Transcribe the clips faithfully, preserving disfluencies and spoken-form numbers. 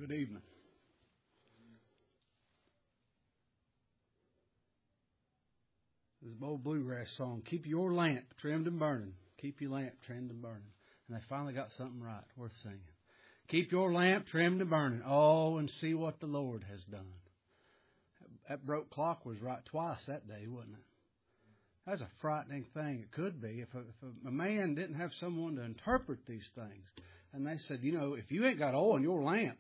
Good evening. This is an old bluegrass song. Keep your lamp trimmed and burning. Keep your lamp trimmed and burning. And they finally got something right, worth singing. Keep your lamp trimmed and burning. Oh, and see what the Lord has done. That broke clock was right twice that day, wasn't it? That's a frightening thing. It could be if a, if a man didn't have someone to interpret these things. And they said, you know, if you ain't got oil in your lamp,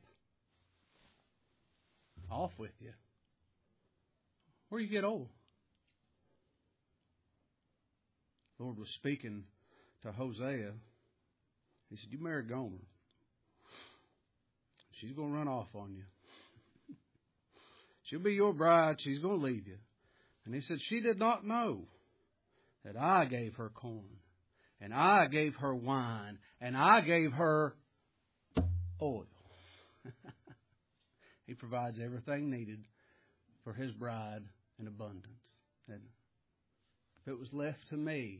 off with you. Where you get oil? The Lord was speaking to Hosea. He said, you marry Gomer. She's going to run off on you. She'll be your bride. She's going to leave you. And he said, she did not know that I gave her corn, and I gave her wine, and I gave her oil. He provides everything needed for His bride in abundance. And if it was left to me,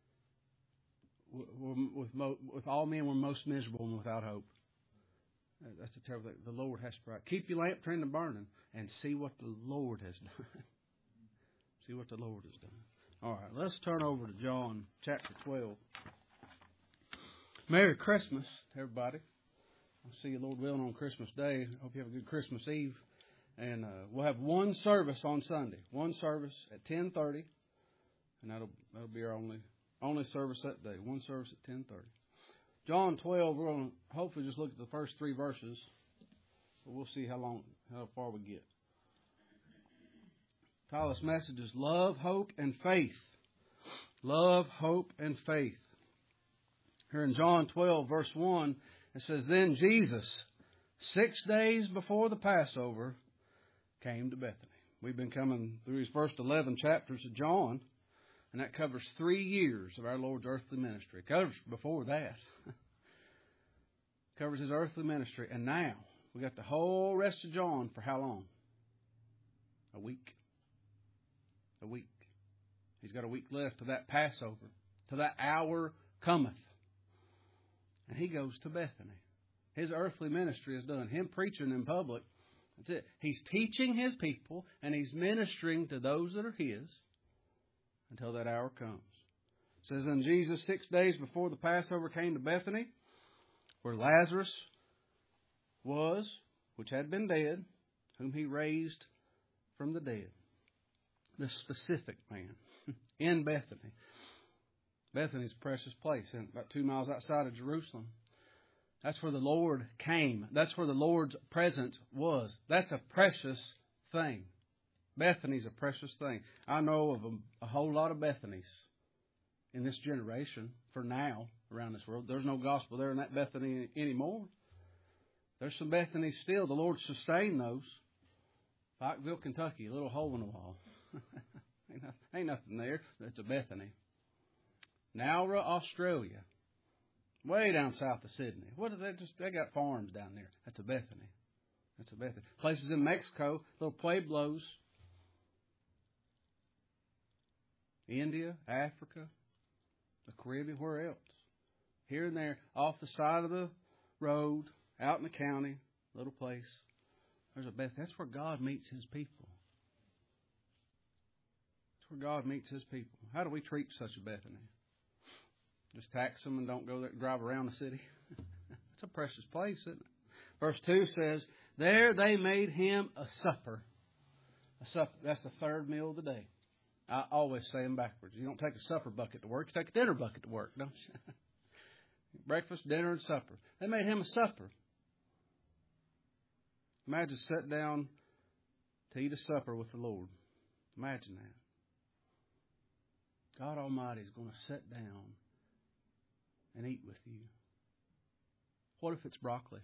with, with all men, we're most miserable and without hope. That's a terrible thing. The Lord has to provide. Keep your lamp trimmed and burning, and see what the Lord has done. See what the Lord has done. All right, let's turn over to John chapter twelve. Merry Christmas, everybody. I'll see you, Lord willing, on Christmas Day. Hope you have a good Christmas Eve. And uh, we'll have one service on Sunday. One service at ten thirty. And that'll that'll be our only only service that day. One service at ten thirty. John twelve, we're going to hopefully just look at the first three verses. But we'll see how long, how far we get. Tyler's message is love, hope, and faith. Love, hope, and faith. Here in John twelve, verse one, it says, then Jesus, six days before the Passover, came to Bethany. We've been coming through his first eleven chapters of John, and that covers three years of our Lord's earthly ministry. It covers before that. Covers his earthly ministry. And now, we got the whole rest of John for how long? A week. A week. He's got a week left to that Passover, to that hour cometh. And he goes to Bethany. His earthly ministry is done. Him preaching in public, that's it. He's teaching his people, and he's ministering to those that are his until that hour comes. It says, and Jesus, six days before the Passover, came to Bethany, where Lazarus was, which had been dead, whom he raised from the dead. The specific man in Bethany. Bethany's a precious place, about two miles outside of Jerusalem. That's where the Lord came. That's where the Lord's presence was. That's a precious thing. Bethany's a precious thing. I know of a, a whole lot of Bethanies in this generation for now around this world. There's no gospel there in that Bethany anymore. There's some Bethanies still. The Lord sustained those. Pikeville, Kentucky, a little hole in the wall. ain't, nothing, ain't nothing there. That's a Bethany. Nowra, Australia. Way down south of Sydney. What are they just? They got farms down there. That's a Bethany. That's a Bethany. Places in Mexico, little pueblos. India, Africa, the Caribbean, where else? Here and there, off the side of the road, out in the county, little place. There's a Bethany. That's where God meets His people. That's where God meets His people. How do we treat such a Bethany? Just tax them and don't go there, drive around the city? It's a precious place, isn't it? Verse two says, there they made Him a supper. A supper. That's the third meal of the day. I always say them backwards. You don't take a supper bucket to work. You take a dinner bucket to work, don't you? Breakfast, dinner, and supper. They made Him a supper. Imagine sitting down to eat a supper with the Lord. Imagine that. God Almighty is going to sit down and eat with you. What if it's broccoli?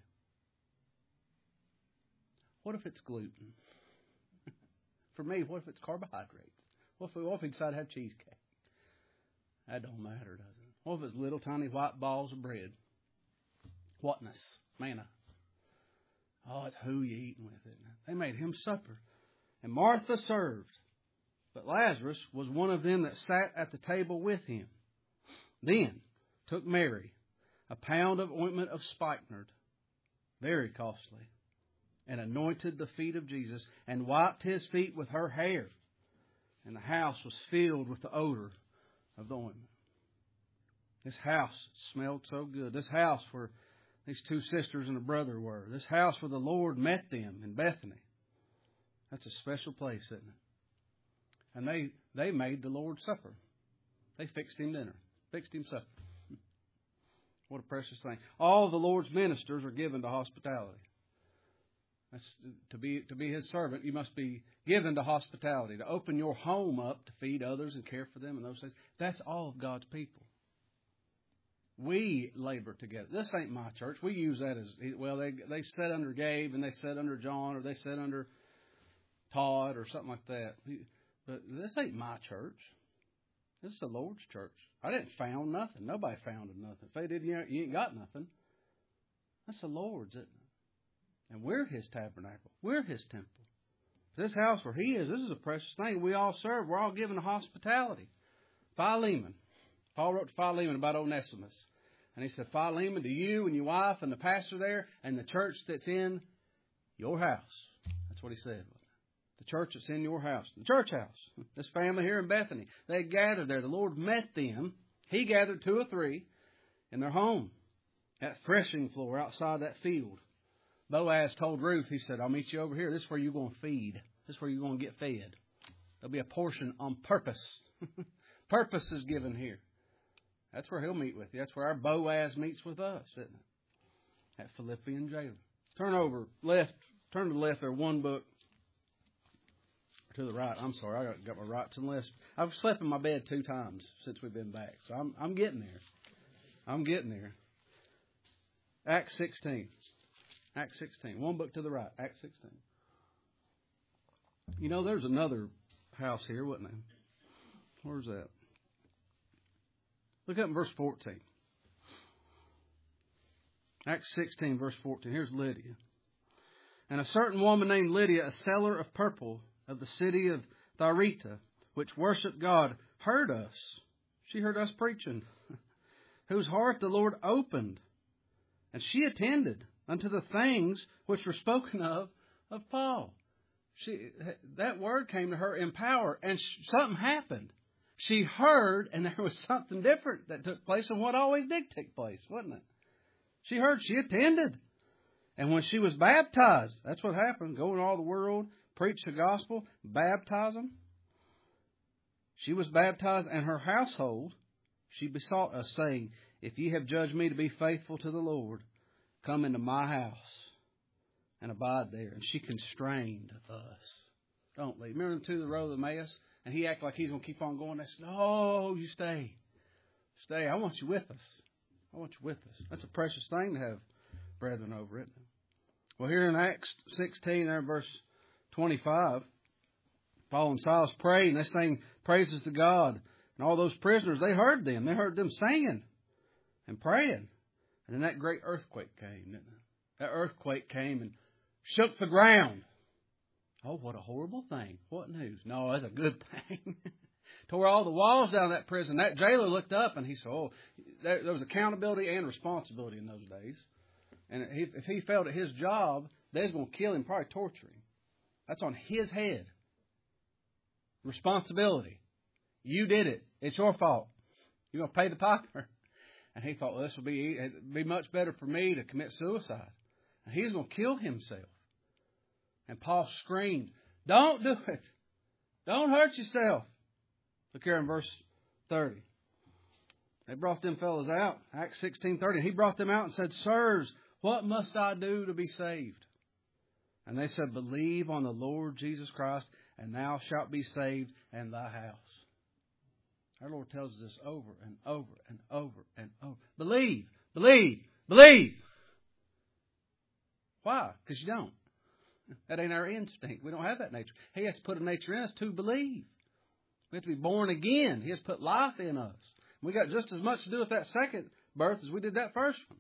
What if it's gluten? For me, what if it's carbohydrates? What if, what if we decide to have cheesecake? That don't matter, does it? What if it's little tiny white balls of bread? Whatness? Manna. Oh, it's who you eating with, isn't it? They made Him supper. And Martha served. But Lazarus was one of them that sat at the table with Him. Then took Mary a pound of ointment of spikenard, very costly, and anointed the feet of Jesus and wiped his feet with her hair. And the house was filled with the odor of the ointment. This house smelled so good. This house where these two sisters and a brother were. This house where the Lord met them in Bethany. That's a special place, isn't it? And they, they made the Lord's Supper. They fixed him dinner. Fixed him supper. What a precious thing. All the Lord's ministers are given to hospitality. That's, to be to be His servant, you must be given to hospitality. To open your home up to feed others and care for them and those things. That's all of God's people. We labor together. This ain't my church. We use that as, well, they they sit under Gabe and they sit under John or they sit under Todd or something like that. But this ain't my church. This is the Lord's church. I didn't found nothing. Nobody founded nothing. If they did, you ain't got nothing. That's the Lord's, isn't it? And we're His tabernacle. We're His temple. This house where He is, this is a precious thing. We all serve. We're all given to hospitality. Philemon. Paul wrote to Philemon about Onesimus. And he said, Philemon, to you and your wife and the pastor there and the church that's in your house. That's what he said. The church that's in your house. The church house. This family here in Bethany. They gathered there. The Lord met them. He gathered two or three in their home. That threshing floor outside that field. Boaz told Ruth, he said, I'll meet you over here. This is where you're going to feed. This is where you're going to get fed. There'll be a portion on purpose. Purpose is given here. That's where He'll meet with you. That's where our Boaz meets with us, isn't it? At Philippian jailer. Turn over left. Turn to the left there. One book. To the right. I'm sorry. I got, got my rights and lefts. I've slept in my bed two times since we've been back. So I'm, I'm getting there. I'm getting there. Acts sixteen. Acts sixteen. One book to the right. Acts sixteen. You know, there's another house here, wasn't there? Where's that? Look up in verse fourteen. Acts sixteen, verse fourteen. Here's Lydia. And a certain woman named Lydia, a seller of purple of the city of Thyatira, which worshipped God, heard us. She heard us preaching. Whose heart the Lord opened. And she attended unto the things which were spoken of of Paul. She, that word came to her in power, and something happened. She heard, and there was something different that took place than what always did take place, wasn't it? She heard, she attended. And when she was baptized, that's what happened. Go in all the world, preach the gospel, baptize them. She was baptized, and her household, she besought us, saying, if ye have judged me to be faithful to the Lord, come into my house and abide there. And she constrained us. Don't leave. Remember them two the road of Emmaus? And he acted like he's going to keep on going. They said, no, you stay. Stay. I want you with us. I want you with us. That's a precious thing to have brethren over, isn't it? Well, here in Acts sixteen, there in verse twenty-five, Paul and Silas prayed, and they sang praises to God. And all those prisoners, they heard them. They heard them singing and praying. And then that great earthquake came, didn't it? That earthquake came and shook the ground. Oh, what a horrible thing. What news? No, that's a good thing. Tore all the walls down that prison. That jailer looked up and he said, oh, there, there was accountability and responsibility in those days. And if he failed at his job, they was going to kill him, probably torture him. That's on his head. Responsibility. You did it. It's your fault. You're going to pay the piper. And he thought, well, this would be, it'd be much better for me to commit suicide. And he's going to kill himself. And Paul screamed, don't do it. Don't hurt yourself. Look here in verse thirty. They brought them fellows out. Acts sixteen thirty. He brought them out and said, sirs, what must I do to be saved? And they said, believe on the Lord Jesus Christ, and thou shalt be saved, and thy house. Our Lord tells us this over and over and over and over. Believe, believe, believe. Why? Because you don't. That ain't our instinct. We don't have that nature. He has to put a nature in us to believe. We have to be born again. He has put life in us. We got just as much to do with that second birth as we did that first one.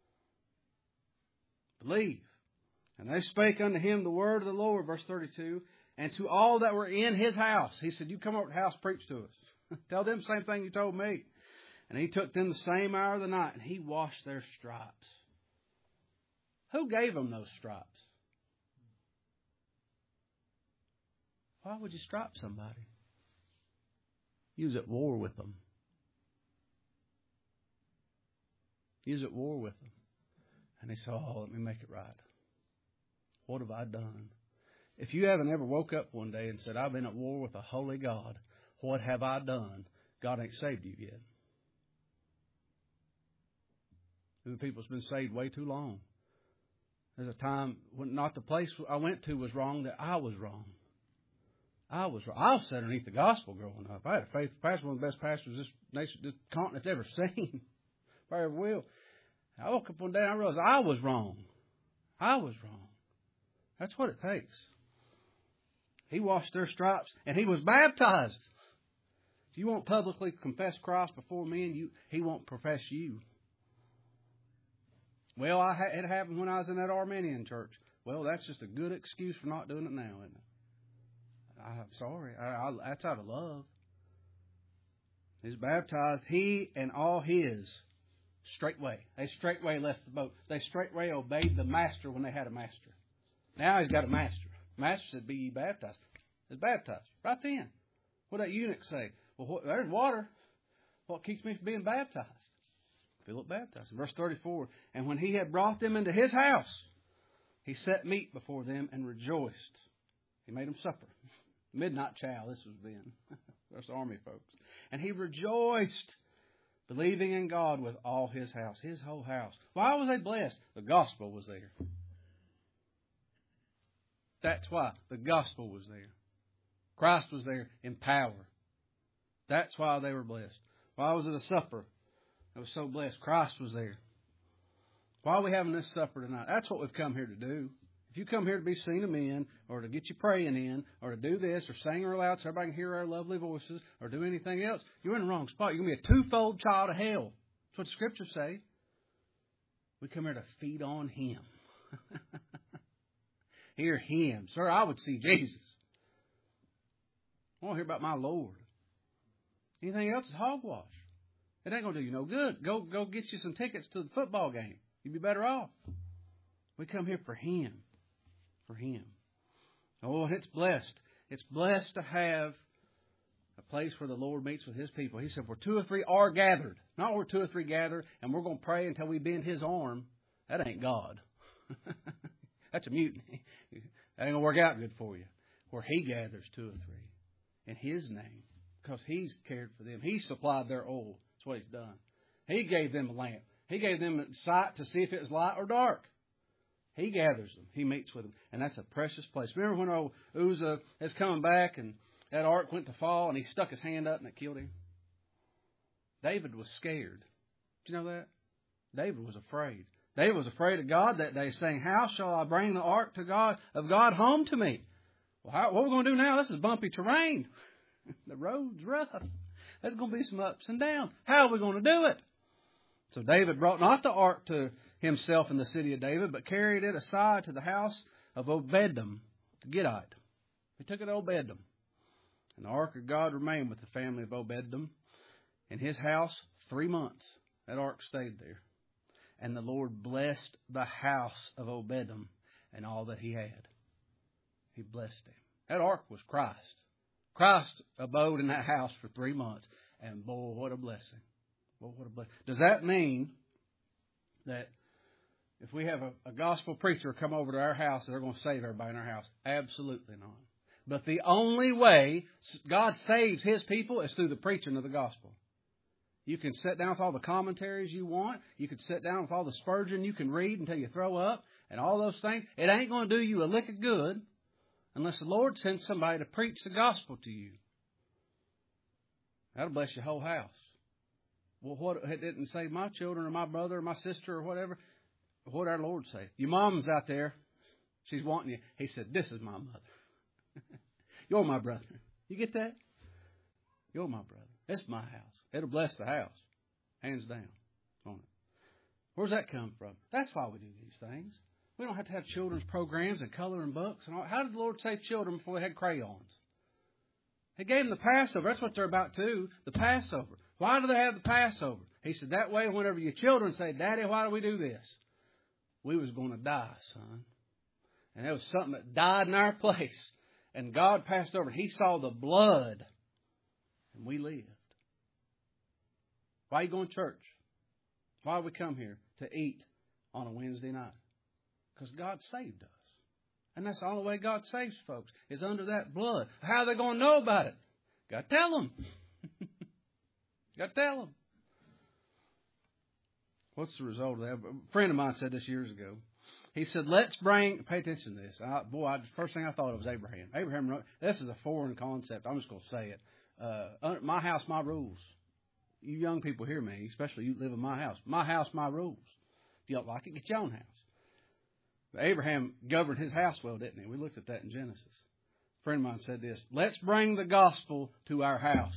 Believe. And they spake unto him the word of the Lord, verse thirty-two, and to all that were in his house. He said, you come over to the house, preach to us. Tell them the same thing you told me. And he took them the same hour of the night, and he washed their stripes. Who gave them those stripes? Why would you strip somebody? You was at war with them. You was at war with them. And he said, oh, let me make it right. What have I done? If you haven't ever woke up one day and said, I've been at war with a holy God, what have I done? God ain't saved you yet. And the people's been saved way too long. There's a time when not the place I went to was wrong, that I was wrong. I was wrong. I was set underneath the gospel growing up. I had a faithful pastor, one of the best pastors this nation, this continent's ever seen. If I ever will. I woke up one day and I realized I was wrong. I was wrong. That's what it takes. He washed their stripes and he was baptized. If you won't publicly confess Christ before men, you, he won't profess you. Well, I ha- it happened when I was in that Armenian church. Well, that's just a good excuse for not doing it now, isn't it? I'm sorry. I, I, that's out of love. He's baptized, he and all his, straightway. They straightway left the boat. They straightway obeyed the master when they had a master. Now he's got a master. Master said, be ye baptized. He's baptized. Right then. What did that eunuch say? Well, what, there's water. What keeps me from being baptized? Philip baptized. Verse thirty-four, and when he had brought them into his house, he set meat before them and rejoiced. He made them supper. Midnight chow, this was then. That's army folks. And he rejoiced, believing in God with all his house, his whole house. Why was they blessed? The gospel was there. That's why. The gospel was there. Christ was there in power. That's why they were blessed. Why was it a supper that was so blessed? Christ was there. Why are we having this supper tonight? That's what we've come here to do. If you come here to be seen of men, or to get you praying in, or to do this, or sing real loud so everybody can hear our lovely voices, or do anything else, you're in the wrong spot. You're going to be a twofold child of hell. That's what the Scriptures say. We come here to feed on Him. Hear Him. Sir, I would see Jesus. I want to hear about my Lord. Anything else is hogwash. It ain't going to do you no good. Go, go get you some tickets to the football game. You'd be better off. We come here for Him. For Him. Oh, and it's blessed. It's blessed to have a place where the Lord meets with His people. He said, where two or three are gathered. Not where two or three gather and we're going to pray until we bend His arm. That ain't God. That's a mutiny. That ain't going to work out good for you. Where He gathers two or three in His name. Because He's cared for them. He supplied their oil. That's what He's done. He gave them a lamp. He gave them sight to see if it was light or dark. He gathers them. He meets with them. And that's a precious place. Remember when old Uzzah is coming back and that ark went to fall and he stuck his hand up and it killed him? David was scared. Did you know that? David was afraid. David was afraid of God that day, saying, how shall I bring the ark to God of God home to me? Well, how, what are we going to do now? This is bumpy terrain. The road's rough. There's going to be some ups and downs. How are we going to do it? So David brought not the ark to himself in the city of David, but carried it aside to the house of Obed-edom, the Gittite. He took it to Obed-edom. And the ark of God remained with the family of Obed-edom in his house three months. That ark stayed there. And the Lord blessed the house of Obed-edom and all that he had. He blessed him. That ark was Christ. Christ abode in that house for three months. And boy, what a blessing. Boy, what a blessing. Does that mean that if we have a, a gospel preacher come over to our house, they're going to save everybody in our house? Absolutely not. But the only way God saves His people is through the preaching of the gospel. You can sit down with all the commentaries you want. You can sit down with all the Spurgeon you can read until you throw up and all those things. It ain't going to do you a lick of good unless the Lord sends somebody to preach the gospel to you. That'll bless your whole house. Well, what it didn't say my children or my brother or my sister or whatever. What did our Lord say? Your mom's out there. She's wanting you. He said, this is my mother. You're my brother. You get that? You're my brother. It's my house. It'll bless the house. Hands down on it. Where's that come from? That's why we do these things. We don't have to have children's programs and coloring books. And all. How did the Lord save children before they had crayons? He gave them the Passover. That's what they're about too. The Passover. Why do they have the Passover? He said, that way whenever your children say, Daddy, why do we do this? We was going to die, son. And there was something that died in our place. And God passed over. He saw the blood. And we lived. Why are you going to church? Why do we come here? To eat on a Wednesday night. Because God saved us. And that's the only way God saves folks, is under that blood. How are they going to know about it? Got to tell them. Got to tell them. What's the result of that? A friend of mine said this years ago. He said, let's bring, pay attention to this. I, boy, I, the first thing I thought of was Abraham. Abraham wrote, this is a foreign concept. I'm just going to say it. Uh, my house, my rules. You young people hear me, especially you live in my house. My house, my rules. If you don't like it, get your own house. But Abraham governed his house well, didn't he? We looked at that in Genesis. A friend of mine said this, let's bring the gospel to our house.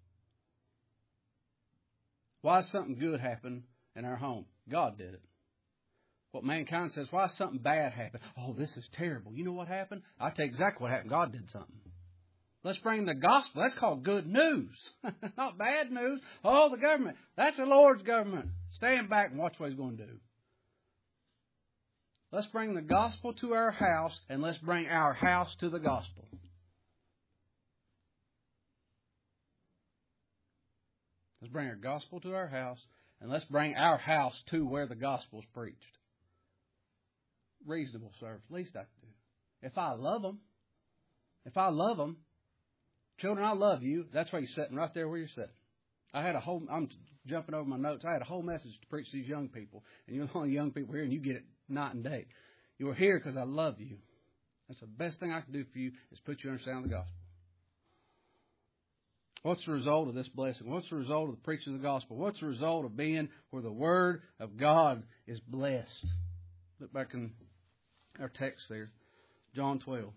Why something good happen in our home? God did it. What mankind says, why something bad happened? Oh, this is terrible. You know what happened? I tell you exactly what happened. God did something. Let's bring the gospel. That's called good news. Not bad news. Oh, the government. That's the Lord's government. Stand back and watch what He's going to do. Let's bring the gospel to our house, and let's bring our house to the gospel. Let's bring our gospel to our house, and let's bring our house to where the gospel is preached. Reasonable service. Least I can do. If I love them, if I love them, children, I love you. That's why you're sitting right there where you're sitting. I had a whole, I'm jumping over my notes. I had a whole message to preach to these young people. And you're the only young people here, and you get it night and day. You are here because I love you. That's the best thing I can do for you is put you under the sound of the gospel. What's the result of this blessing? What's the result of the preaching of the gospel? What's the result of being where the Word of God is blessed? Look back in our text there, John twelve.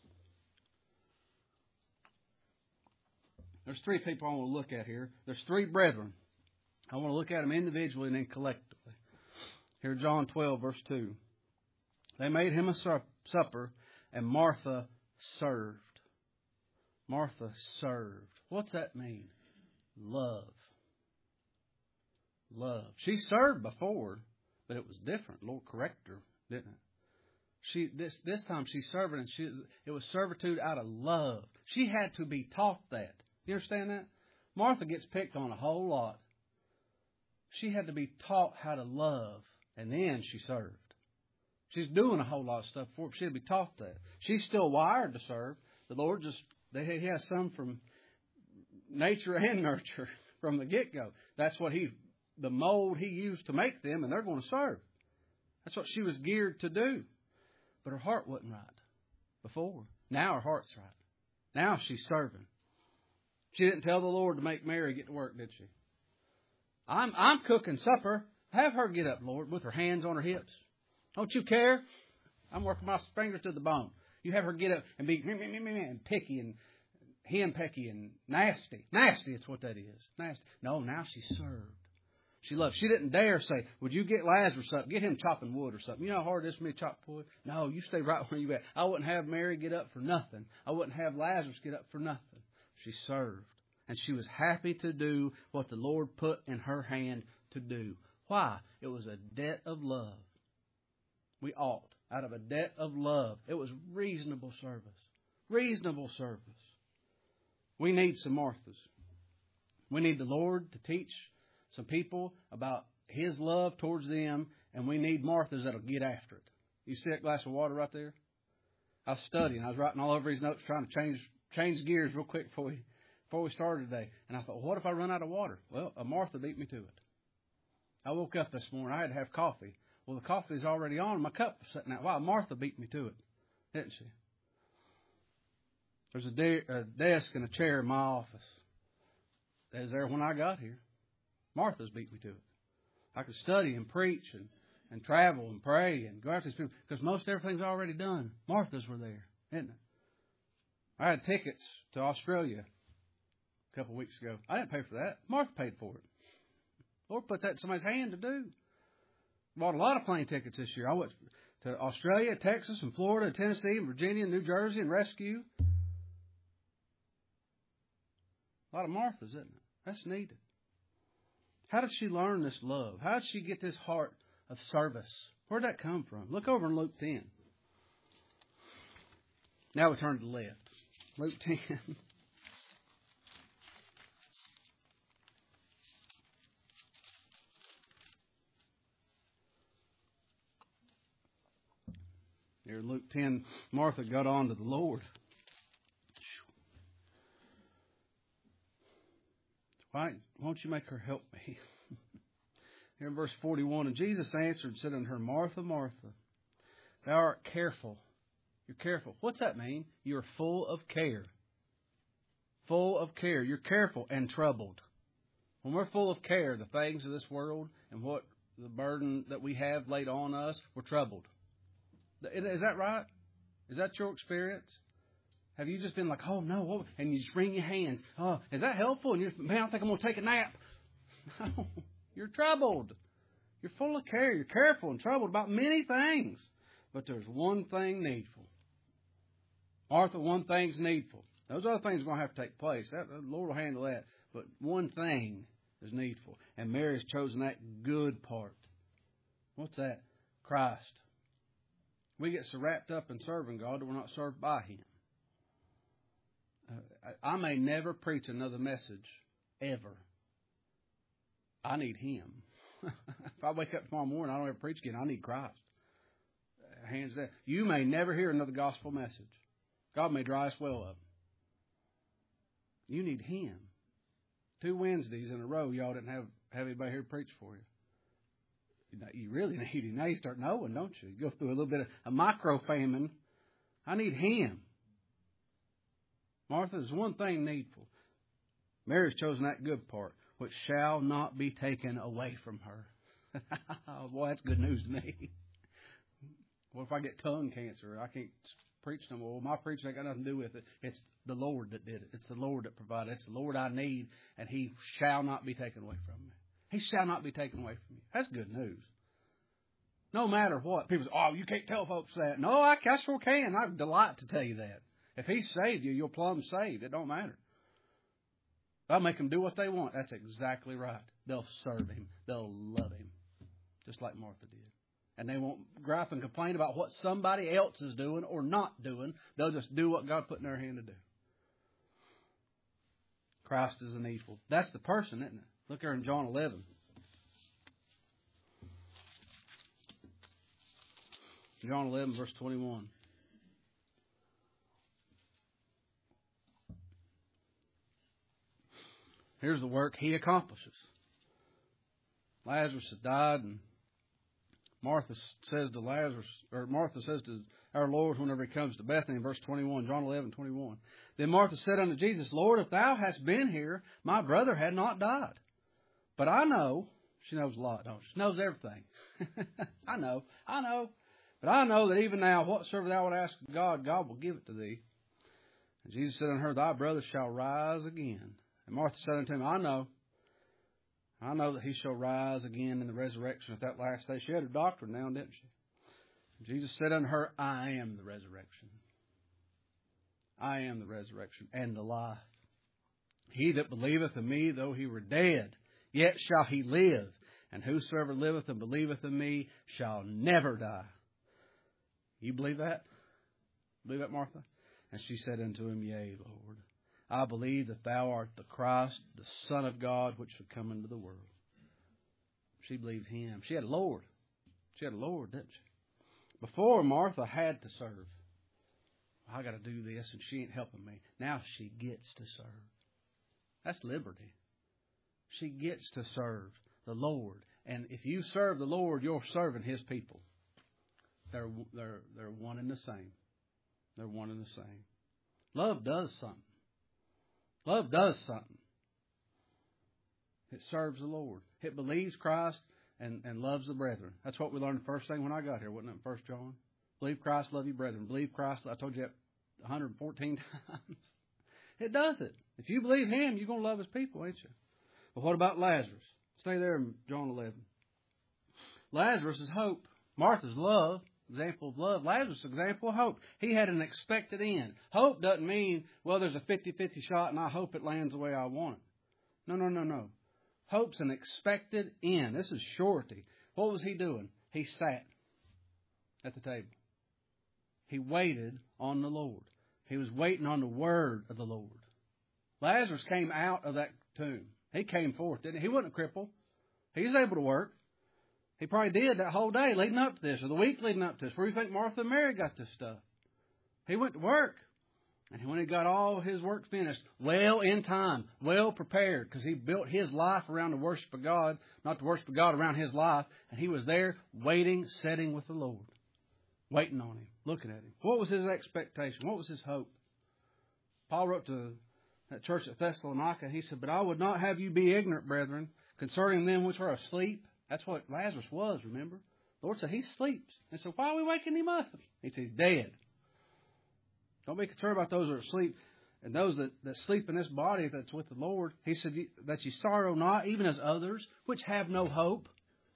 There's three people I want to look at here. There's three brethren. I want to look at them individually and then collectively. Here, John twelve, verse two. They made him a supper, and Martha served. Martha served. What's that mean? Love. Love. She served before, but it was different. The Lord corrected her, didn't it? She this this time she served, and she it was servitude out of love. She had to be taught that. You understand that? Martha gets picked on a whole lot. She had to be taught how to love, and then she served. She's doing a whole lot of stuff for her. She had to be taught that. She's still wired to serve. The Lord just, they, He has some from nature and nurture from the get-go. That's what He, the mold He used to make them, and they're going to serve. That's what she was geared to do. But her heart wasn't right before. Now her heart's right. Now she's serving. She didn't tell the Lord to make Mary get to work, did she? I'm I'm cooking supper. Have her get up, Lord, with her hands on her hips. Don't you care? I'm working my fingers to the bone. You have her get up and be meh, meh, meh, meh, meh, and picky and henpecky and nasty. Nasty, it's what that is. Nasty. No, now she served. She loved. She didn't dare say, would you get Lazarus up? Get him chopping wood or something. You know how hard it is for me to chop wood? No, you stay right where you at. I wouldn't have Mary get up for nothing. I wouldn't have Lazarus get up for nothing. She served. And she was happy to do what the Lord put in her hand to do. Why? It was a debt of love. We ought, out of a debt of love. It was reasonable service. Reasonable service. We need some Marthas. We need the Lord to teach some people about His love towards them, and we need Marthas that'll get after it. You see that glass of water right there? I was studying. I was writing all over these notes, trying to change change gears real quick before we, before we started today. And I thought, well, what if I run out of water? Well, a Martha beat me to it. I woke up this morning. I had to have coffee. Well, the coffee's already on. My cup was sitting out. Wow, Martha beat me to it, didn't she? There's a, de- a desk and a chair in my office. That was there when I got here. Martha's beat me to it. I could study and preach and, and travel and pray and go after these people because most everything's already done. Martha's were there, isn't it? I had tickets to Australia a couple of weeks ago. I didn't pay for that. Martha paid for it. Lord put that in somebody's hand to do. Bought a lot of plane tickets this year. I went to Australia, Texas, and Florida, and Tennessee, and Virginia, and New Jersey, and rescue. A lot of Marthas, isn't it? That's needed. How did she learn this love? How did she get this heart of service? Where did that come from? Look over in Luke ten. Now we turn to the left. Luke ten. Here in Luke ten, Martha got on to the Lord. Why won't you make her help me? Here in verse forty-one, and Jesus answered and said unto her, Martha, Martha, thou art careful. You're careful. What's that mean? You're full of care. Full of care. You're careful and troubled. When we're full of care, the things of this world and what the burden that we have laid on us, we're troubled. Is that right? Is that your experience? Have you just been like, oh no, oh, and you just wring your hands? Oh, is that helpful? And you just, man, I think I'm going to take a nap. No, you're troubled. You're full of care. You're careful and troubled about many things. But there's one thing needful. Martha, one thing's needful. Those other things are going to have to take place. That, the Lord will handle that. But one thing is needful. And Mary's chosen that good part. What's that? Christ. We get so wrapped up in serving God that we're not served by Him. Uh, I may never preach another message, ever. I need Him. If I wake up tomorrow morning, I don't ever preach again. I need Christ. Hands down. You may never hear another gospel message. God may dry us well up. You need Him. Two Wednesdays in a row, y'all didn't have, have anybody here to preach for you. You really need Him. Now you start knowing, don't you? You go through a little bit of a micro famine. I need Him. Martha, there's one thing needful. Mary's chosen that good part, which shall not be taken away from her. Boy, that's good news to me. What if I get tongue cancer? I can't preach no more. Well, my preaching ain't got nothing to do with it. It's the Lord that did it. It's the Lord that provided it. It's the Lord I need, and He shall not be taken away from me. He shall not be taken away from you. That's good news. No matter what. People say, oh, you can't tell folks that. No, I, I sure can. I delight to tell you that. If He saved you, you're plumb saved. It don't matter. I'll make them do what they want. That's exactly right. They'll serve Him. They'll love Him. Just like Martha did. And they won't gripe and complain about what somebody else is doing or not doing. They'll just do what God put in their hand to do. Christ is a needful. That's the person, isn't it? Look here in John eleven. John eleven, verse twenty-one. Here's the work He accomplishes. Lazarus has died, and Martha says to Lazarus, or Martha says to our Lord whenever He comes to Bethany, in verse twenty-one, John eleven, twenty-one. Then Martha said unto Jesus, Lord, if Thou hadst been here, my brother had not died. But I know, she knows a lot, don't she? She knows everything. I know, I know. But I know that even now, whatsoever Thou would ask of God, God will give it to Thee. And Jesus said unto her, Thy brother shall rise again. And Martha said unto Him, I know. I know that He shall rise again in the resurrection at that last day. She had her doctrine now, didn't she? And Jesus said unto her, I am the resurrection. I am the resurrection and the life. He that believeth in me, though he were dead, yet shall he live. And whosoever liveth and believeth in me shall never die. You believe that? Believe that, Martha? And she said unto Him, Yea, Lord. I believe that Thou art the Christ, the Son of God, which should come into the world. She believed Him. She had a Lord. She had a Lord, didn't she? Before, Martha had to serve. I got to do this, and she ain't helping me. Now she gets to serve. That's liberty. She gets to serve the Lord. And if you serve the Lord, you're serving His people. They're, they're, they're one and the same. They're one and the same. Love does something. Love does something. It serves the Lord. It believes Christ and, and loves the brethren. That's what we learned the first thing when I got here, wasn't it? First John. Believe Christ, love your brethren. Believe Christ. I told you that one hundred fourteen times. It does it. If you believe Him, you're going to love His people, ain't you? But what about Lazarus? Stay there in John eleven. Lazarus is hope. Martha's love, example of love. Lazarus, example of hope. He had an expected end. Hope doesn't mean, well, there's a fifty-fifty shot and I hope it lands the way I want it. No, no, no, no. Hope's an expected end. This is surety. What was he doing? He sat at the table. He waited on the Lord. He was waiting on the word of the Lord. Lazarus came out of that tomb. He came forth, didn't he? He wasn't a cripple. He was able to work. He probably did that whole day leading up to this, or the week leading up to this. Where do you think Martha and Mary got this stuff? He went to work. And when he got all his work finished, well in time, well prepared, because he built his life around the worship of God, not the worship of God around his life, and he was there waiting, sitting with the Lord, waiting on him, looking at him. What was his expectation? What was his hope? Paul wrote to that church at Thessalonica, he said, "But I would not have you be ignorant, brethren, concerning them which are asleep." That's what Lazarus was, remember? The Lord said, he sleeps. And so why are we waking him up? He says, he's dead. Don't be concerned about those that are asleep. And those that, that sleep in this body that's with the Lord, he said, that ye sorrow not, even as others, which have no hope.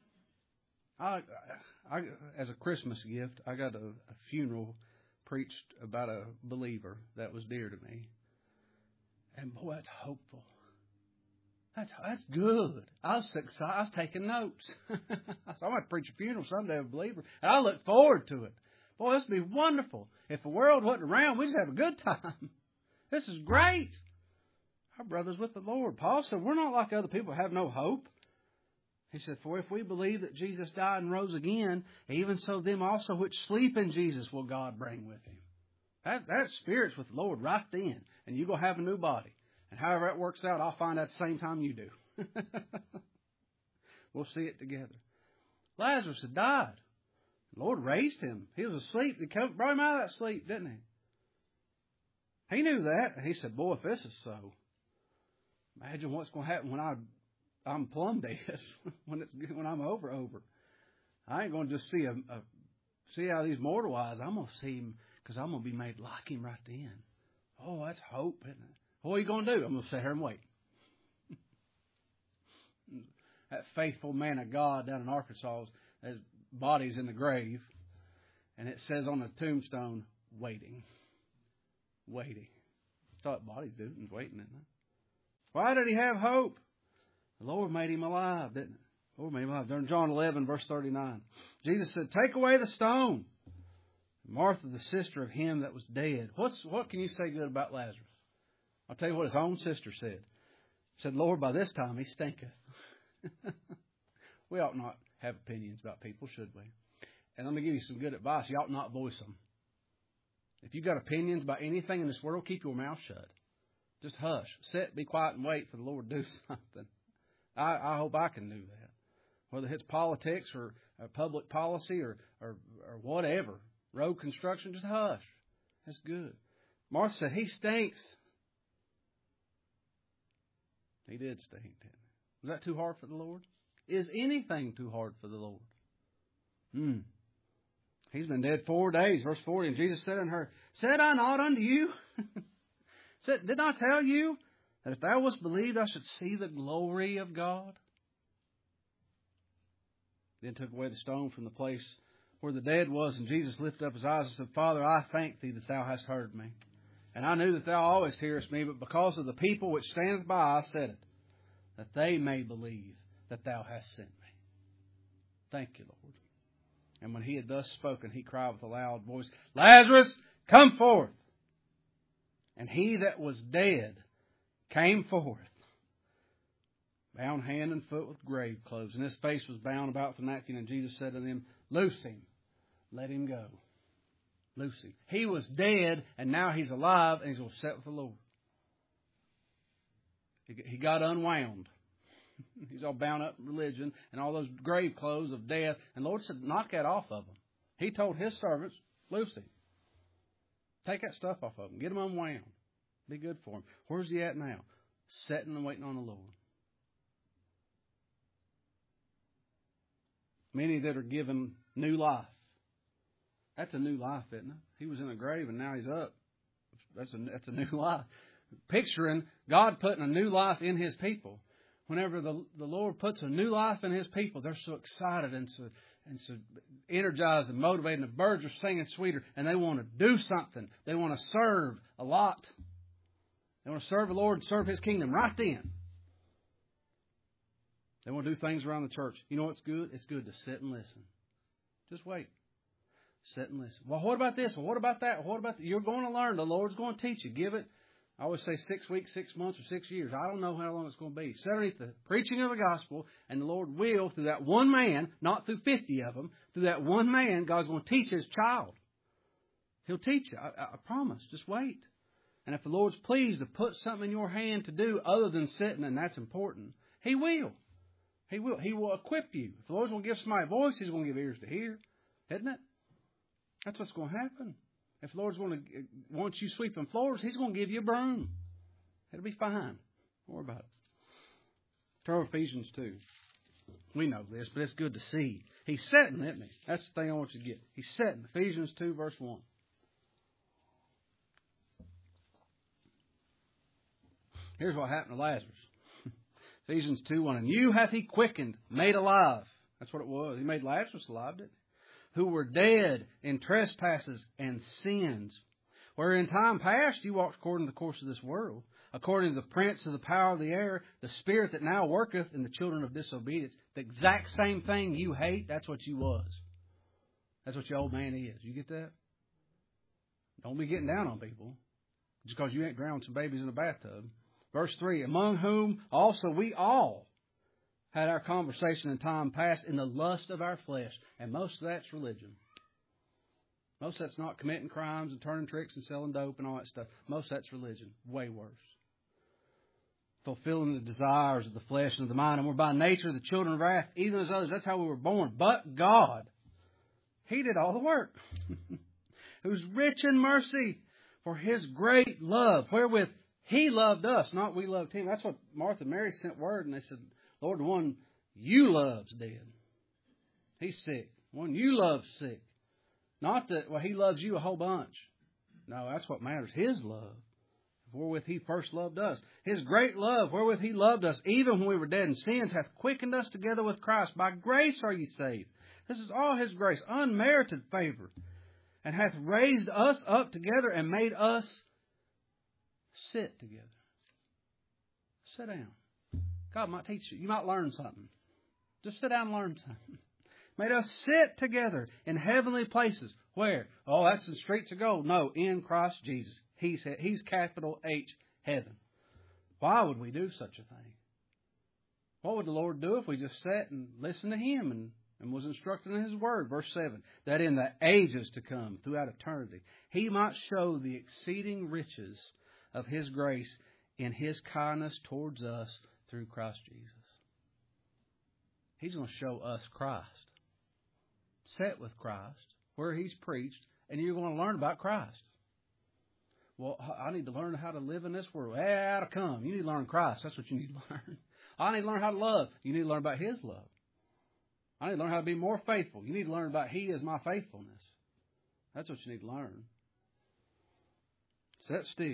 I, I, as a Christmas gift, I got a, a funeral preached about a believer that was dear to me. And boy, that's hopeful. That's, that's good. I was excited. I was taking notes. I said, I'm going to preach a funeral someday of a believer. And I look forward to it. Boy, this would be wonderful. If the world wasn't around, we'd just have a good time. This is great. Our brother's with the Lord. Paul said, we're not like other people who have no hope. He said, for if we believe that Jesus died and rose again, even so them also which sleep in Jesus will God bring with him. That, that spirit's with the Lord right then. And you're going to have a new body. And however that works out, I'll find out at the same time you do. We'll see it together. Lazarus had died. The Lord raised him. He was asleep. He brought him out of that sleep, didn't he? He knew that. And he said, boy, if this is so, imagine what's going to happen when I, I'm plumb dead, when, it's, when I'm over, over. I ain't going to just see a, a see how these mortal eyes. I'm going to see him because I'm going to be made like him right then. Oh, that's hope, isn't it? What are you going to do? I'm going to sit here and wait. That faithful man of God down in Arkansas, his body's in the grave, and it says on the tombstone, waiting. Waiting. That's what bodies do, and waiting, isn't it? Why did he have hope? The Lord made him alive, didn't it? The Lord made him alive. During John eleven, verse thirty-nine, Jesus said, take away the stone. Martha, the sister of him that was dead. What's What can you say good about Lazarus? I'll tell you what his own sister said. She said, Lord, by this time he stinketh. We ought not have opinions about people, should we? And let me give you some good advice. You ought not voice them. If you've got opinions about anything in this world, keep your mouth shut. Just hush. Sit, be quiet, and wait for the Lord to do something. I, I hope I can do that. Whether it's politics or, or public policy or, or, or whatever. Road construction, just hush. That's good. Martha said, he stinks. He did stink, didn't he? Was that too hard for the Lord? Is anything too hard for the Lord? Hmm. He's been dead four days. Verse forty, and Jesus said unto her, said I not unto you? said, did I tell you that if thou wouldst believe, thou should see the glory of God? Then took away the stone from the place where the dead was, and Jesus lifted up his eyes and said, Father, I thank thee that thou hast heard me. And I knew that thou always hearest me, but because of the people which standeth by, I said it, that they may believe that thou hast sent me. Thank you, Lord. And when he had thus spoken, he cried with a loud voice, Lazarus, come forth. And he that was dead came forth, bound hand and foot with grave clothes, and his face was bound about with a napkin. And Jesus said to them, loose him, let him go. Loose him. He was dead, and now he's alive, and he's going to sit with the Lord. He got unwound. He's all bound up in religion and all those grave clothes of death. And the Lord said, knock that off of him. He told his servants, loose him. Take that stuff off of him. Get him unwound. Be good for him. Where's he at now? Sitting and waiting on the Lord. Many that are given new life. That's a new life, isn't it? He was in a grave and now he's up. That's a, that's a new life. Picturing God putting a new life in his people. Whenever the, the Lord puts a new life in his people, they're so excited and so, and so energized and motivated. And the birds are singing sweeter. And they want to do something. They want to serve a lot. They want to serve the Lord and serve his kingdom right then. They want to do things around the church. You know what's good? It's good to sit and listen. Just wait. Sit and listen. Well, what about this? Well, what about that? Well, what about that? You're going to learn. The Lord's going to teach you. Give it, I always say six weeks, six months, or six years. I don't know how long it's going to be. Sit underneath the preaching of the gospel, and the Lord will, through that one man, not through fifty of them, through that one man, God's going to teach His child. He'll teach you. I, I promise. Just wait. And if the Lord's pleased to put something in your hand to do other than sitting, and that's important, He will. He will. He will equip you. If the Lord's going to give somebody a voice, He's going to give ears to hear. Isn't it? That's what's going to happen. If the Lord's going to want you sweeping floors, He's going to give you a broom. It'll be fine. Don't worry about it. Turn to Ephesians two. We know this, but it's good to see. He's setting, isn't He? That's the thing I want you to get. He's setting. Ephesians two, verse one. Here's what happened to Lazarus. Ephesians two, one. And you hath He quickened, made alive. That's what it was. He made Lazarus alive, didn't He? Who were dead in trespasses and sins, where in time past you walked according to the course of this world, according to the prince of the power of the air, the spirit that now worketh in the children of disobedience. The exact same thing you hate, that's what you was. That's what your old man is. You get that? Don't be getting down on people just because you ain't drowned some babies in a bathtub. Verse three, among whom also we all had our conversation in time past in the lust of our flesh. And most of that's religion. Most of that's not committing crimes and turning tricks and selling dope and all that stuff. Most of that's religion. Way worse. Fulfilling the desires of the flesh and of the mind. And we're by nature the children of wrath, even as others. That's how we were born. But God, He did all the work. Who's rich in mercy for His great love, wherewith He loved us, not we loved Him. That's what Martha and Mary sent word, and they said, Lord, the one you love's dead. He's sick. The one you love's sick. Not that, well, He loves you a whole bunch. No, that's what matters. His love, wherewith He first loved us. His great love, wherewith He loved us, even when we were dead in sins, hath quickened us together with Christ. By grace are ye saved. This is all His grace, unmerited favor. And hath raised us up together and made us sit together. Sit down. God might teach you. You might learn something. Just sit down and learn something. Made us sit together in heavenly places. Where? Oh, that's in streets of gold. No, in Christ Jesus. He's, he's capital H, heaven. Why would we do such a thing? What would the Lord do if we just sat and listened to Him and, and was instructed in His Word? Verse seven. That in the ages to come, throughout eternity, He might show the exceeding riches of His grace in His kindness towards us through Christ Jesus. He's going to show us Christ. Sit with Christ, where He's preached, and you're going to learn about Christ. Well, I need to learn how to live in this world. Hey, how to come? You need to learn Christ. That's what you need to learn. I need to learn how to love. You need to learn about His love. I need to learn how to be more faithful. You need to learn about He is my faithfulness. That's what you need to learn. Sit still.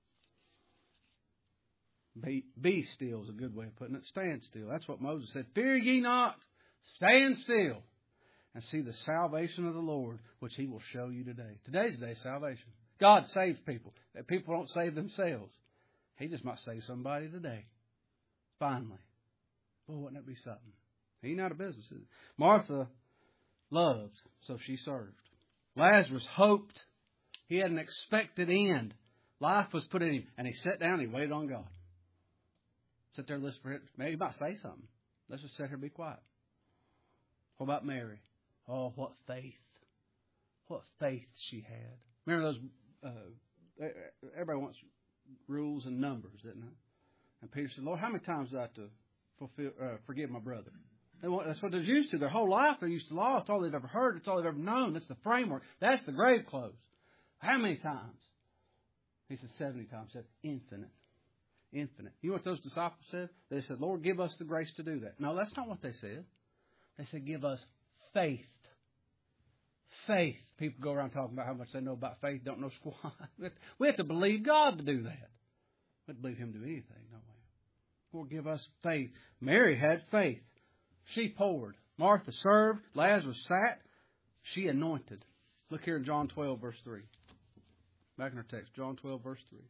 Be, be still is a good way of putting it. Stand still. That's what Moses said. Fear ye not. Stand still. And see the salvation of the Lord, which He will show you today. Today's the day of salvation. God saves people. That people don't save themselves. He just might save somebody today. Finally. Boy, wouldn't that be something? He ain't out of business, is it? Martha loved, so she served. Lazarus hoped. He had an expected end. Life was put in him. And he sat down and he waited on God. Sit there and listen for it. Maybe he might say something. Let's just sit here and be quiet. What about Mary? Oh, what faith. What faith she had. Remember those, uh, everybody wants rules and numbers, didn't they? And Peter said, Lord, how many times do I have to fulfill, uh, forgive my brother? They want, that's what they're used to. Their whole life they're used to law. It's all they've ever heard. It's all they've ever known. That's the framework. That's the grave clothes. How many times? He said seventy times. He said infinite. Infinite. You know what those disciples said? They said, Lord, give us the grace to do that. No, that's not what they said. They said, give us faith. Faith. People go around talking about how much they know about faith, don't know squat. We have to believe God to do that. We have to believe Him to do anything, don't we? Lord, give us faith. Mary had faith. She poured. Martha served. Lazarus sat. She anointed. Look here in John twelve, verse three. Back in our text, John twelve, verse three.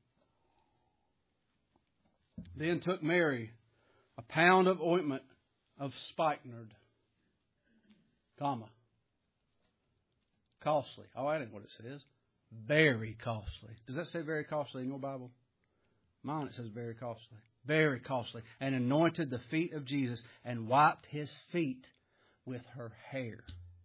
Then took Mary a pound of ointment of spikenard, comma, Costly. Oh, that ain't what it says. Very costly. Does that say very costly in your Bible? Mine, it says very costly. Very costly. And anointed the feet of Jesus and wiped His feet with her hair.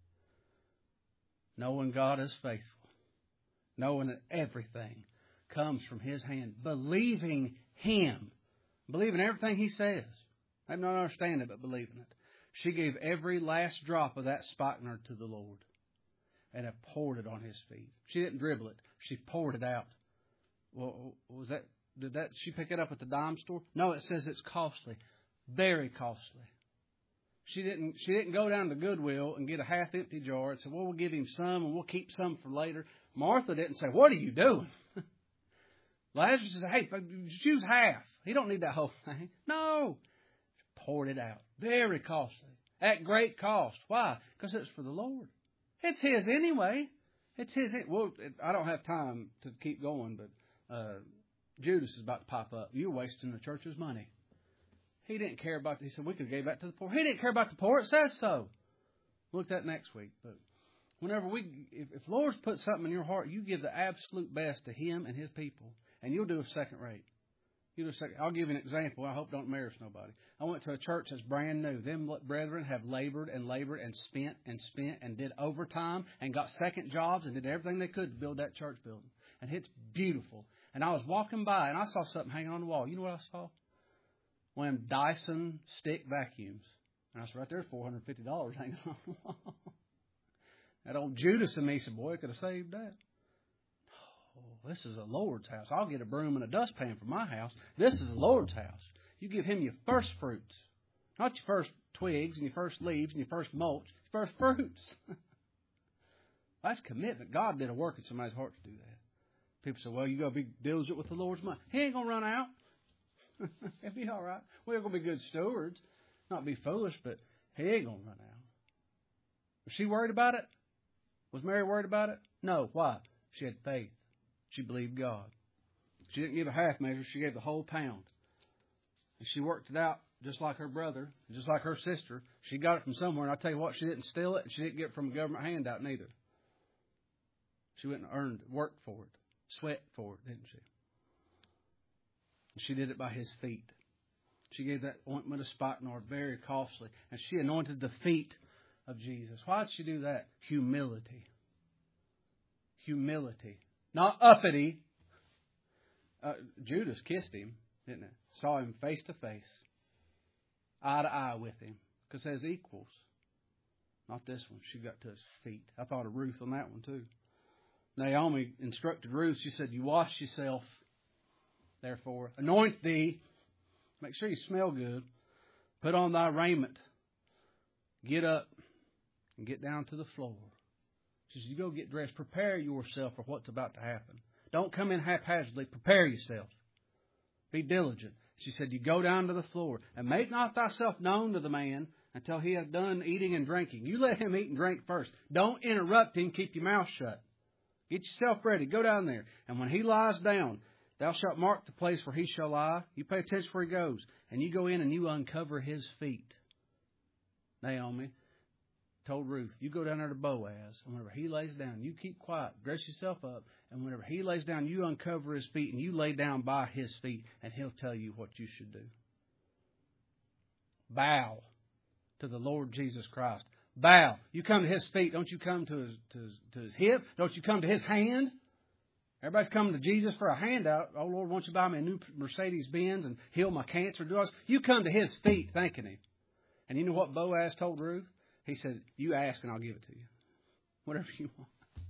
Knowing God is faithful. Knowing that everything comes from His hand. Believing Him. Believing everything He says. I not understand it, but believing it. She gave every last drop of that spikenard to the Lord. And have poured it on His feet. She didn't dribble it. She poured it out. Well, was that, did that, she pick it up at the dime store? No, it says it's costly. Very costly. She didn't, she didn't go down to Goodwill and get a half-empty jar and say, well, we'll give him some and we'll keep some for later. Martha didn't say, what are you doing? Lazarus said, hey, choose half. He don't need that whole thing. No. She poured it out. Very costly. At great cost. Why? Because it's for the Lord. It's His anyway. It's His. Well, I don't have time to keep going, but uh, Judas is about to pop up. You're wasting the church's money. He didn't care about. He said we could have gave that to the poor. He didn't care about the poor. It says so. Look at that next week. But whenever we, if, if Lord's put something in your heart, you give the absolute best to Him and His people, and you'll do a second rate. You do a second. I'll give you an example. I hope don't embarrass nobody. I went to a church that's brand new. Them brethren have labored and labored and spent and spent and did overtime and got second jobs and did everything they could to build that church building. And it's beautiful. And I was walking by and I saw something hanging on the wall. You know what I saw? One of them Dyson stick vacuums. And I said, right there, four hundred fifty dollars hanging on the wall. That old Judas in me said, boy, I could have saved that. Oh, this is a Lord's house. I'll get a broom and a dustpan for my house. This is a Lord's house. You give Him your first fruits. Not your first twigs and your first leaves and your first mulch. Your first fruits. That's commitment. God did a work in somebody's heart to do that. People say, well, you got to be diligent with the Lord's money. He ain't going to run out. It'll be all right. We're going to be good stewards. Not be foolish, but He ain't going to run out. Was she worried about it? Was Mary worried about it? No. Why? She had faith. She believed God. She didn't give a half measure. She gave the whole pound. And she worked it out just like her brother, just like her sister. She got it from somewhere. And I tell you what, she didn't steal it. And she didn't get it from a government handout neither. She went and earned, worked for it, sweat for it, didn't she? And she did it by His feet. She gave that ointment of spikenard, very costly. And she anointed the feet of Jesus. Why did she do that? Humility. Humility. Not uppity. Uh, Judas kissed Him, didn't it? Saw Him face to face. Eye to eye with Him. Because as equals. Not this one. She got to His feet. I thought of Ruth on that one too. Naomi instructed Ruth. She said, you wash yourself. Therefore, anoint thee. Make sure you smell good. Put on thy raiment. Get up and get down to the floor. She says, you go get dressed. Prepare yourself for what's about to happen. Don't come in haphazardly. Prepare yourself. Be diligent. She said, you go down to the floor and make not thyself known to the man until he hath done eating and drinking. You let him eat and drink first. Don't interrupt him. Keep your mouth shut. Get yourself ready. Go down there. And when he lies down, thou shalt mark the place where he shall lie. You pay attention where he goes. And you go in and you uncover his feet. Naomi told Ruth, you go down there to Boaz. And whenever he lays down, you keep quiet. Dress yourself up. And whenever he lays down, you uncover his feet. And you lay down by his feet. And he'll tell you what you should do. Bow to the Lord Jesus Christ. Bow. You come to His feet. Don't you come to His, to his, to his hip. Don't you come to His hand. Everybody's coming to Jesus for a handout. Oh, Lord, won't you buy me a new Mercedes Benz and heal my cancer? Do all this? You come to His feet thanking Him. And you know what Boaz told Ruth? He said, you ask and I'll give it to you. Whatever you want.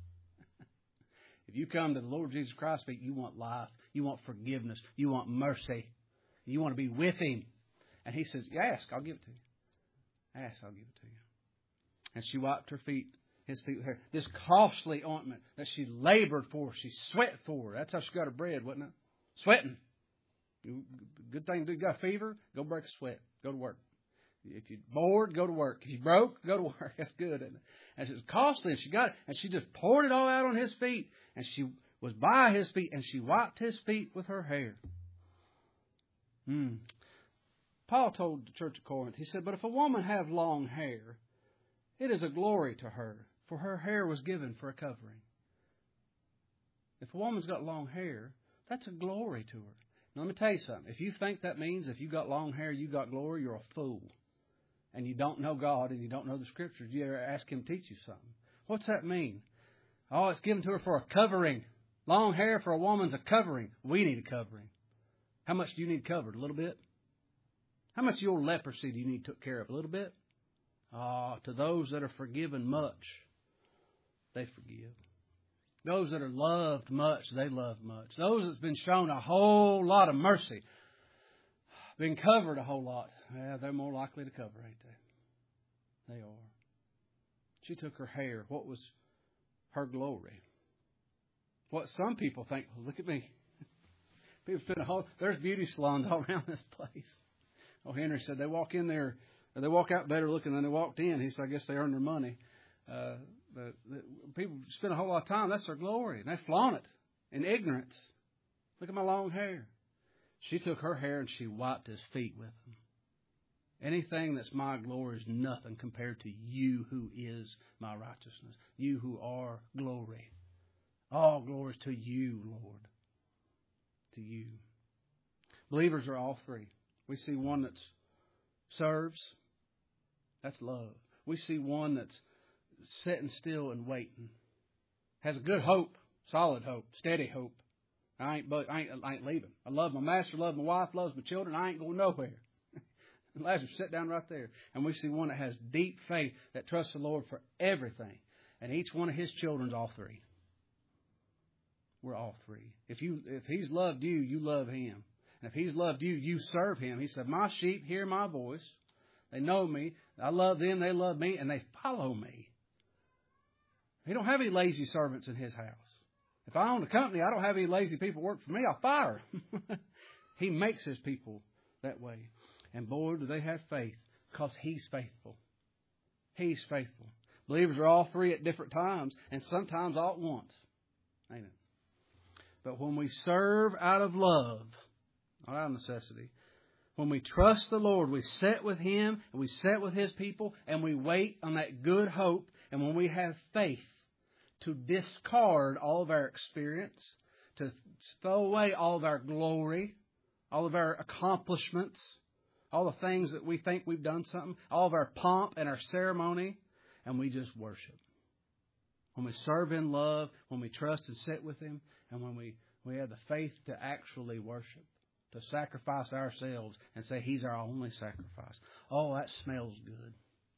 If you come to the Lord Jesus Christ's feet, you want life. You want forgiveness. You want mercy. You want to be with Him. And He says, ask, I'll give it to you. Ask, I'll give it to you. And she wiped her feet, His feet with hair. This costly ointment that she labored for, she sweat for. That's how she got her bread, wasn't it? Sweating. You, good thing to do. You got a fever? Go break a sweat. Go to work. If you're bored, go to work. If you're broke, go to work. That's good, isn't it? And it was costly, and she got it, and she just poured it all out on His feet. And she was by His feet, and she wiped His feet with her hair. Hmm. Paul told the church of Corinth, he said, but if a woman have long hair, it is a glory to her, for her hair was given for a covering. If a woman's got long hair, that's a glory to her. Now, let me tell you something. If you think that means if you got long hair, you got glory, you're a fool. And you don't know God and you don't know the Scriptures. You ever ask Him to teach you something. What's that mean? Oh, it's given to her for a covering. Long hair for a woman's a covering. We need a covering. How much do you need covered? A little bit? How much of your leprosy do you need took care of? A little bit? Ah, to those that are forgiven much, they forgive. Those that are loved much, they love much. Those that's been shown a whole lot of mercy, been covered a whole lot, yeah, they're more likely to cover, ain't they? They are. She took her hair. What was her glory? What some people think, well, look at me. People spend a whole, there's beauty salons all around this place. Oh, Henry said they walk in there, they walk out better looking than they walked in. He said, I guess they earn their money. Uh, but the, people spend a whole lot of time. That's their glory. And they flaunt it in ignorance. Look at my long hair. She took her hair and she wiped his feet with them. Anything that's my glory is nothing compared to you who is my righteousness. You who are glory. All glory to you, Lord. To you. Believers are all three. We see one that serves. That's love. We see one that's sitting still and waiting. Has a good hope. Solid hope. Steady hope. I ain't, but I ain't, I ain't leaving. I love my master, love my wife, loves my children. I ain't going nowhere. Lazarus, sit down right there. And we see one that has deep faith that trusts the Lord for everything. And each one of his children's all three. We're all three. If you, if he's loved you, you love him. And if he's loved you, you serve him. He said, my sheep hear my voice. They know me. I love them. They love me. And they follow me. He don't have any lazy servants in his house. If I own a company, I don't have any lazy people work for me. I'll fire them. He makes his people that way. And boy, do they have faith because he's faithful. He's faithful. Believers are all three at different times and sometimes all at once. Ain't it? But when we serve out of love, not out of necessity, when we trust the Lord, we sit with Him and we sit with His people and we wait on that good hope. And when we have faith to discard all of our experience, to throw away all of our glory, all of our accomplishments, all the things that we think we've done something, all of our pomp and our ceremony, and we just worship. When we serve in love, when we trust and sit with Him, and when we, we have the faith to actually worship, to sacrifice ourselves and say He's our only sacrifice. Oh, that smells good.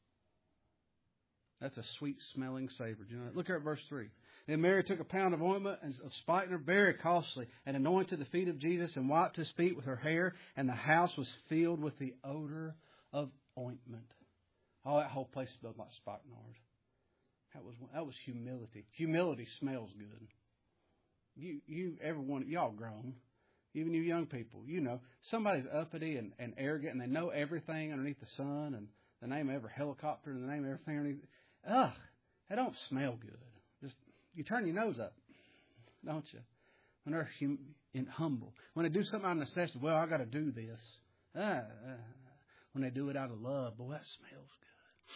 That's a sweet-smelling savor. Do you know that? Look here at verse three. Then Mary took a pound of ointment of spikenard, very costly, and anointed the feet of Jesus and wiped His feet with her hair, and the house was filled with the odor of ointment. Oh, that whole place smelled like spikenard. That was that was humility. Humility smells good. You, you, everyone, y'all grown. Even you young people, you know, somebody's uppity and, and arrogant, and they know everything underneath the sun, and the name of every helicopter, and the name of everything underneath. Ugh, that don't smell good. Just you turn your nose up, don't you? When they're hum, in humble, when they do something out of necessity, well, I got to do this. Uh, uh, when they do it out of love, boy, that smells good.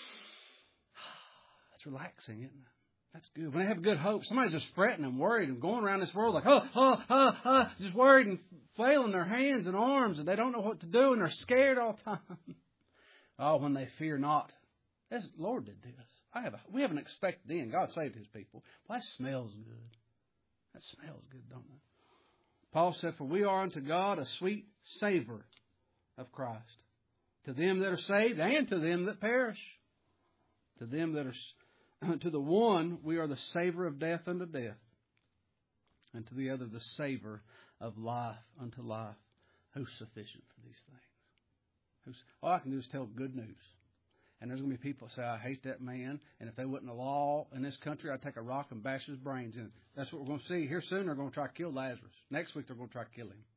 It's relaxing, isn't it? That's good. When they have good hope, somebody's just fretting and worried and going around this world like, oh, oh, oh, oh, just worried and flailing their hands and arms, and they don't know what to do, and they're scared all the time. Oh, when they fear not. That's, Lord did this. I have a, we have an expected end. God saved His people. Well, that smells good. That smells good, don't it? Paul said, for we are unto God a sweet savor of Christ. To them that are saved and to them that perish. To them that are to the one, we are the savor of death unto death. And to the other, the savor of life unto life. Who's sufficient for these things? Who's, all I can do is tell good news. And there's going to be people that say, I hate that man. And if there wasn't a law in this country, I'd take a rock and bash his brains in. That's what we're going to see. Here soon, they're going to try to kill Lazarus. Next week, they're going to try to kill him.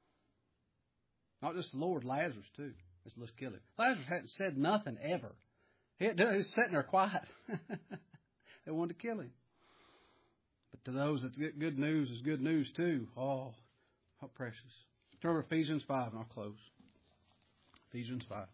Not just the Lord, Lazarus too. Let's, let's kill him. Lazarus hadn't said nothing ever. He was sitting there quiet. They wanted to kill him. But to those that get good news is good news too. Oh, how precious. Turn over to Ephesians five and I'll close. Ephesians five.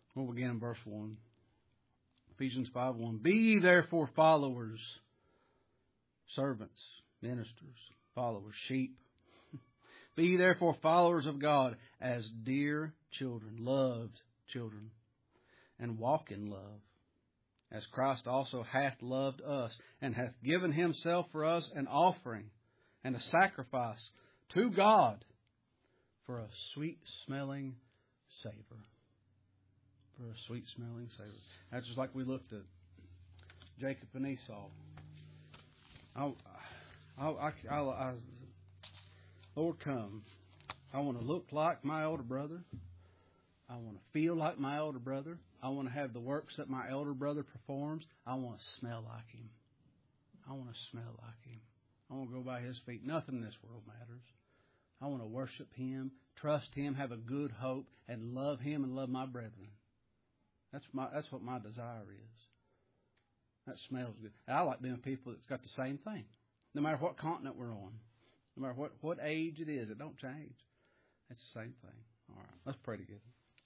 We'll begin in verse one. Ephesians five one. Be ye therefore followers, servants, ministers, followers, sheep. Be ye therefore followers of God as dear children, loved children, and walk in love, as Christ also hath loved us, and hath given himself for us an offering and a sacrifice to God for a sweet-smelling savor. For a sweet-smelling savor. That's just like we looked at Jacob and Esau. I, I, I, I, I, Lord, come. I want to look like my older brother. I want to feel like my elder brother. I want to have the works that my elder brother performs. I want to smell like him. I want to smell like him. I want to go by his feet. Nothing in this world matters. I want to worship him, trust him, have a good hope, and love him and love my brethren. That's my that's what my desire is. That smells good. And I like being with people that's got the same thing. No matter what continent we're on. No matter what, what age it is, it don't change. It's the same thing. All right, let's pray together.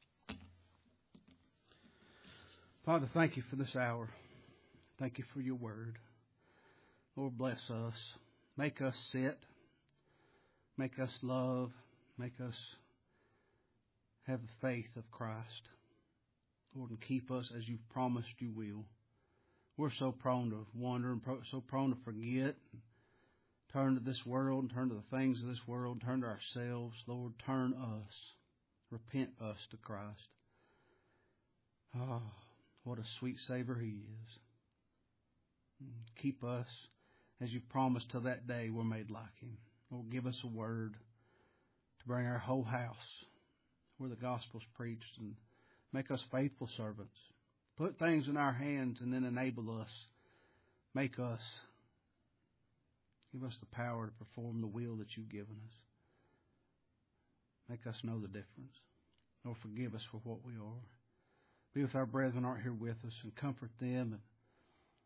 Father, thank you for this hour. Thank you for your word. Lord, bless us. Make us sit. Make us love. Make us have the faith of Christ. Lord, and keep us as you've promised you will. We're so prone to wander and so prone to forget. Turn to this world and turn to the things of this world. Turn to ourselves. Lord, turn us. Repent us to Christ. Oh, what a sweet Savior He is. Keep us as you've promised till that day we're made like Him. Lord, give us a word to bring our whole house where the gospel's preached and make us faithful servants. Put things in our hands and then enable us. Make us. Give us the power to perform the will that you've given us. Make us know the difference. Lord, forgive us for what we are. Be with our brethren who aren't here with us and comfort them and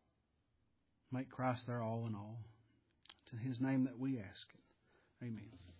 make Christ their all in all. It's in His name that we ask it. Amen.